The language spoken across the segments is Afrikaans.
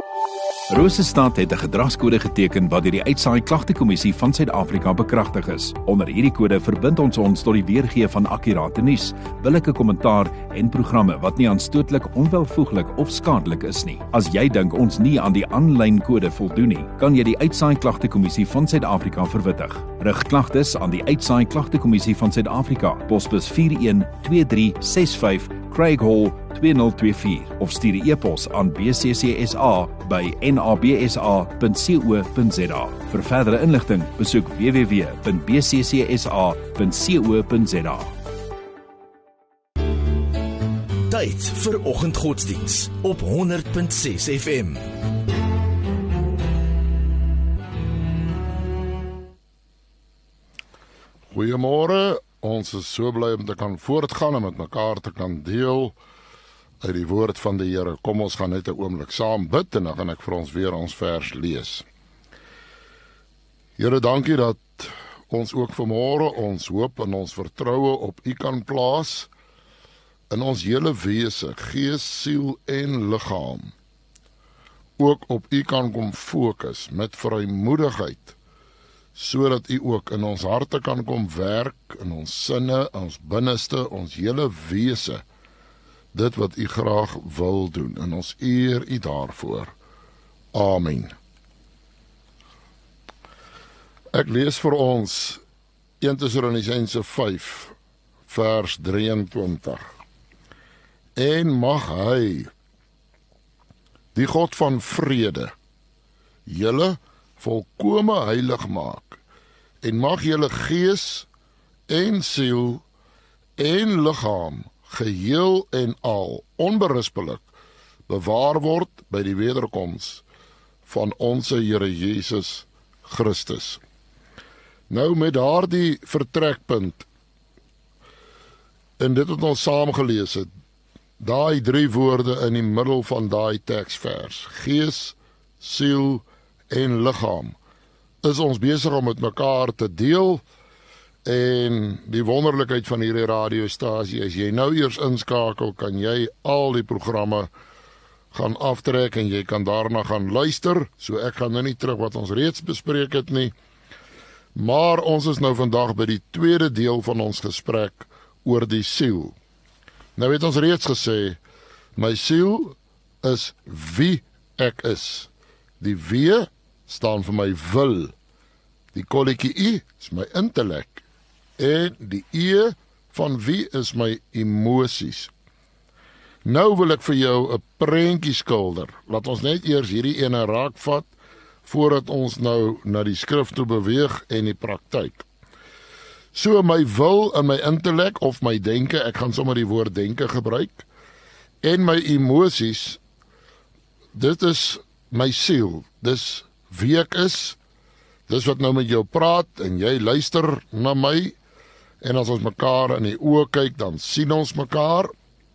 Rosestad het 'n gedragskode geteken wat deur die Uitsaai Klagtekommissie van Suid-Afrika bekragtig is. Onder hierdie kode verbind ons tot die weergee van akkurate nuus, billike kommentaar en programme wat nie aanstootlik, onwelvoeglik of skadelik is nie. As jy dink ons nie aan die aanlyn kode voldoen nie, kan jy die Uitsaai Klagtekommissie van Suid-Afrika verwittig. Rig klagtes aan die Uitsaai Klagtekommissie van Suid-Afrika, posbus 412365 Craig Hall 2024 of stuur 'n e-pos aan bccsa@nabsa.co.za. Vir verdere inligting, besoek www.bccsa.co.za. Tyd vir oggendgodsdiens op 100.6 FM. Goeiemôre, ons is so bly om te kan voortgaan en met mekaar te kan deel uit die woord van die Here. Kom ons gaan net 'n oomblik saam bid en dan gaan ek vir ons weer ons vers lees. Here, dankie dat ons ook vanmôre ons hoop en ons vertroue op U kan plaas in ons hele wese, gees, siel en liggaam. Ook op U kan kom fokus met vrymoedigheid, sodat U ook in ons harte kan kom werk, in ons sinne, ons binneste, ons hele wese, dit wat U graag wil doen, en ons eer U daarvoor. Amen. Ek lees vir ons 1 Tessalonisense 5, vers 23. En mag Hy, die God van vrede, julle volkome heilig maak, en mag julle gees en siel en liggaam geheel en al onberispelik bewaar word by die wederkoms van ons Here Jesus Christus. Nou met daardie vertrekpunt, en dit wat ons saam gelees het, daai 3 woorde in die middel van daai teksvers, gees, siel en liggaam, is ons besig om met mekaar te deel. En die wonderlikheid van hierdie radiostasie, as jy nou eers inskakel, kan jy al die programme gaan aftrek en jy kan daarna gaan luister. So ek gaan nou nie terug wat ons reeds bespreek het nie. Maar ons is nou vandag by die tweede deel van ons gesprek oor die siel. Nou het ons reeds gesê, my siel is wie ek is. Die W staan vir my wil. Die kolletjie I is my intellek. En die E van wie is my emosies. Nou wil ek vir jou 'n prentjie skilder. Laat ons net eers hierdie ene raakvat, voordat ons nou na die skrif toe beweeg en die praktyk. So my wil en my intellek of my denke, ek gaan sommer die woord denke gebruik, en my emosies, dit is my siel, dis wie ek is, dis wat nou met jou praat, en jy luister na my, en as ons mekaar in die oë kyk, dan sien ons mekaar,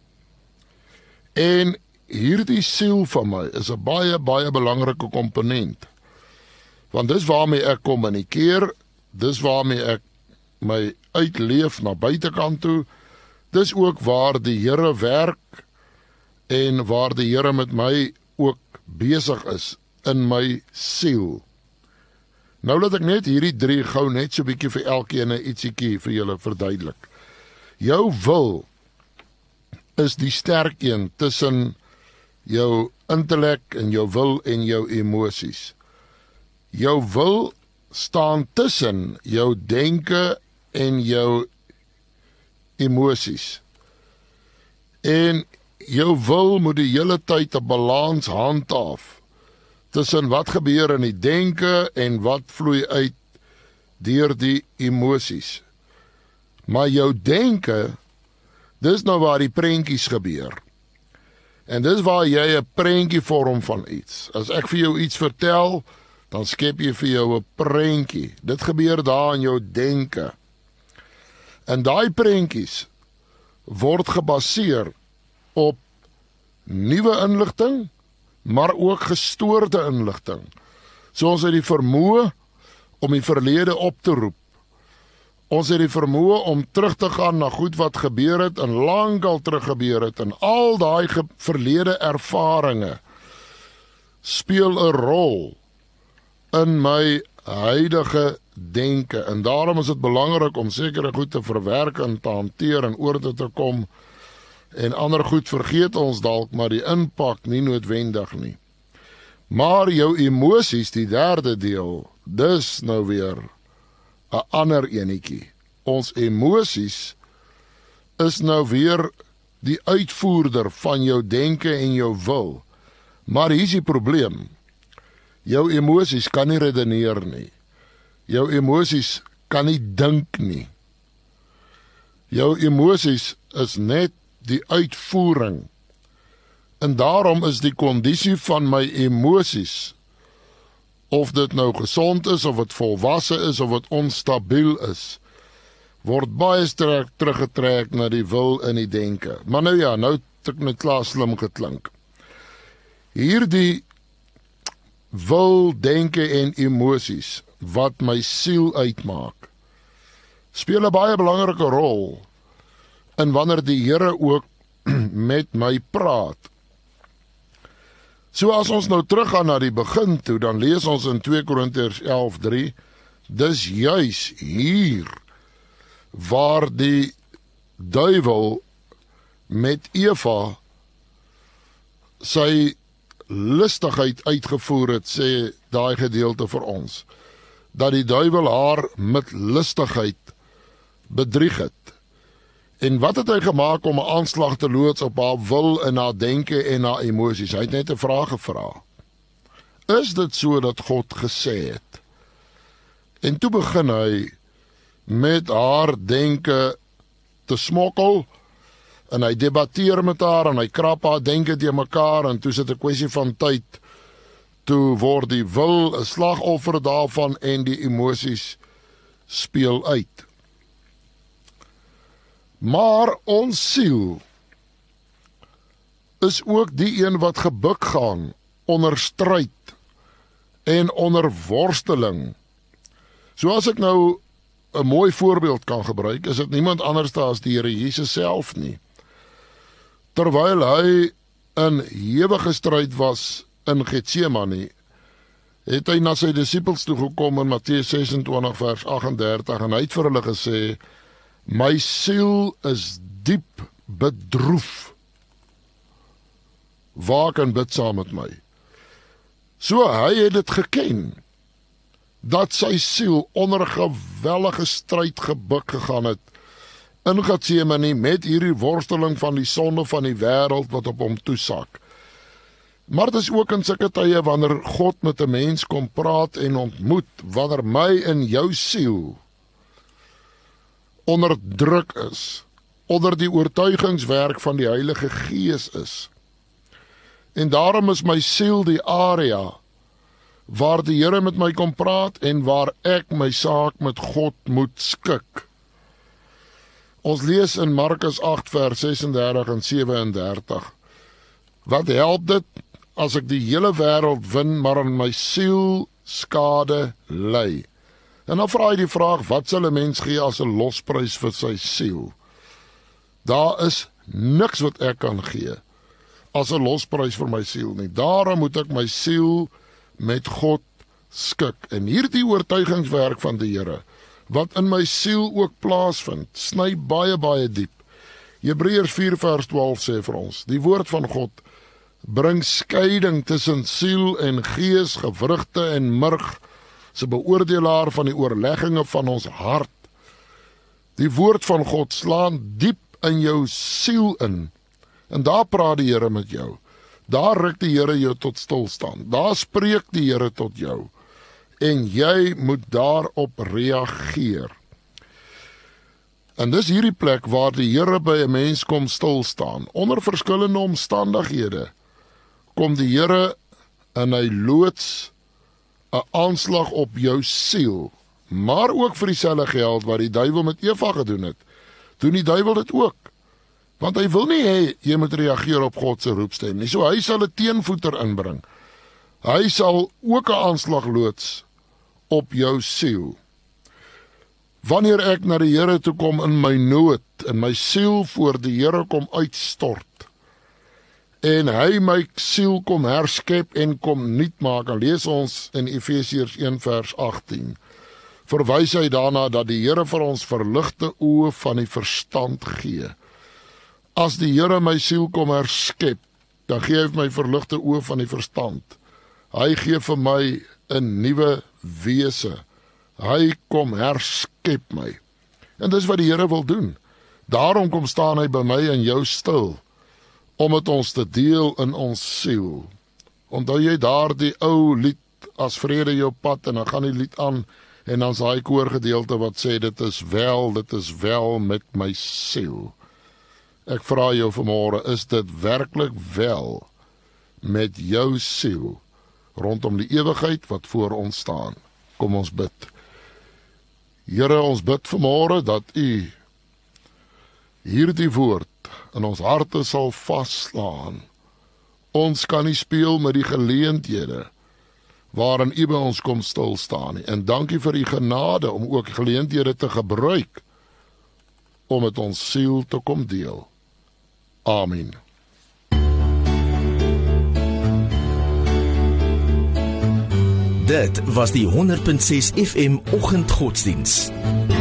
en hierdie siel van my is 'n baie, baie belangrike komponent, want dis waarmee ek kommunikeer, dis waarmee ek my uitleef na buitekant toe, dis ook waar die Here werk, en waar die Here met my ook besig is, in my siel. Nou laat ek net hierdie 3 gou net so bietjie vir elkeen 'n ietsiekie vir julle verduidelik. Jou wil is die sterk een tussen jou intellek en jou wil en jou emosies. Jou wil staan tussen jou denke en jou emosies. En jou wil moet die hele tyd 'n balans handhaaf tussen wat gebeur in die denke en wat vloei uit deur die emosies. Maar jou denke, dis nou waar die prentjies gebeur. En dis waar jy 'n prentjie vorm van iets. As ek vir jou iets vertel, dan skep jy vir jou 'n prentjie. Dit gebeur daar in jou denke. En daai prentjies word gebaseer op nuwe inligting, maar ook gestoorde inligting. So ons het die vermoë om die verlede op te roep. Ons het die vermoë om terug te gaan na goed wat gebeur het en lankal terug gebeur het en al daai verlede ervarings speel 'n rol in my huidige denke, en daarom is dit belangrik om sekere goed te verwerk en te hanteer en oor te kom, en ander goed vergeet ons dalk, maar die impak nie noodwendig nie. Maar jou emosies, die derde deel, dis nou weer 'n ander enetjie. Ons emosies is nou weer die uitvoerder van jou denke en jou wil. Maar hier is die probleem. Jou emosies kan nie redeneer nie. Jou emosies kan nie dink nie. Jou emosies is net die uitvoering. En daarom is die kondisie van my emosies, of dit nou gesond is, of dit volwasse is, of dit onstabiel is, word baie sterk teruggetrek na die wil en die denke. Maar nou ja, nou het ek net klaar slim geklink. Hierdie wil, denke en emosies, wat my siel uitmaak, speel 'n baie belangrike rol in wanneer die Here ook met my praat. So as ons nou teruggaan na die begin toe, dan lees ons in 2 Korintiërs 11:3, dis juis hier waar die duiwel met Eva sy lustigheid uitgevoer het, sê daai gedeelte vir ons, dat die duiwel haar met lustigheid bedrieg het. En wat het hy gemaak om 'n aanslag te loods op haar wil en haar denke en haar emosies? Hy het net 'n vraag gevra. Is dit so dat God gesê het? En toe begin hy met haar denke te smokkel, en hy debatteer met haar, en hy krap haar denke teen mekaar, en toe is dit 'n kwessie van tyd, toe word die wil 'n slagoffer daarvan, en die emosies speel uit. Maar ons siel is ook die een wat gebuk gaan onder stryd en onder worsteling. So as ek nou 'n mooi voorbeeld kan gebruik, is dit niemand anders as die Here Jesus self nie. Terwyl hy in ewige stryd was in Getsemane, het hy na sy disippels toe gekom in Matteus 26 vers 38, en hy het vir hulle gesê, my siel is diep bedroef. Waak en bid saam met my. So hy het dit geken, dat sy siel onder 'n gewellige stryd gebuk gegaan het, in Getsemane met hierdie worsteling van die sonde van die wêreld wat op hom toesak. Maar dit is ook in sulke tye wanneer God met 'n mens kom praat en ontmoet, wanneer my en jou siel onder druk is, onder die oortuigingswerk van die Heilige Gees is. En daarom is my siel die area waar die Here met my kom praat en waar ek my saak met God moet skik. Ons lees in Markus 8 vers 36 en 37. Wat help dit as ek die hele wêreld win, maar aan my siel skade ly? En dan vra hy die vraag, wat sal 'n mens gee as 'n losprys vir sy siel? Daar is niks wat ek kan gee as 'n losprys vir my siel nie. Daarom moet ek my siel met God skik. En hierdie oortuigingswerk van die Here, wat in my siel ook plaasvind, sny baie, baie diep. Hebreërs 4 vers 12 sê vir ons, die woord van God bring skeiding tussen siel en gees, gewrigte en murg, se beoordelaar van die oorlegginge van ons hart. Die woord van God slaan diep in jou siel in, en daar praat die Here met jou. Daar ruk die Here jou tot stilstaan. Daar spreek die Here tot jou, en jy moet daarop reageer. En dis hierdie plek waar die Here by 'n mens kom stilstaan. Onder verskillende omstandighede kom die Here en hy loods 'n aanslag op jou siel, maar ook vir dieselfde geld wat die duiwel met Eva gedoen het. Doen die duiwel dit ook? Want hy wil nie hê jy moet reageer op God se roepstem nie. So hy sal 'n teenvoeter inbring. Hy sal ook 'n aanslag loods op jou siel. Wanneer ek na die Here toe kom in my nood, en my siel voor die Here kom uitstort, en hy my siel kom herskep en kom nuut maak. En lees ons in Efesiërs 1 vers 18. Verwys hy daarna dat die Here vir ons verligte oë van die verstand gee. As die Here my siel kom herskep, dan gee hy my verligte oë van die verstand. Hy gee vir my 'n nuwe wese. Hy kom herskep my. En dis wat die Here wil doen. Daarom kom staan hy by my en jou stil, om dit ons te deel in ons siel. Onthou jy daardie ou lied, as vrede jou pad, en dan gaan die lied aan, en dan is daai koorgedeelte wat sê, dit is wel met my siel. Ek vra jou vanmôre, is dit werklik wel met jou siel, rondom die ewigheid wat voor ons staan? Kom ons bid. Here, ons bid vanmôre dat U hierdie woord in ons harte sal vasslaan. Ons kan nie speel met die geleenthede waarin U by ons kom stil staan nie. En dankie vir U genade om ook geleenthede te gebruik om met ons siel te kom deel. Amen. Dit was die 100.6 FM oggendgodsdiens.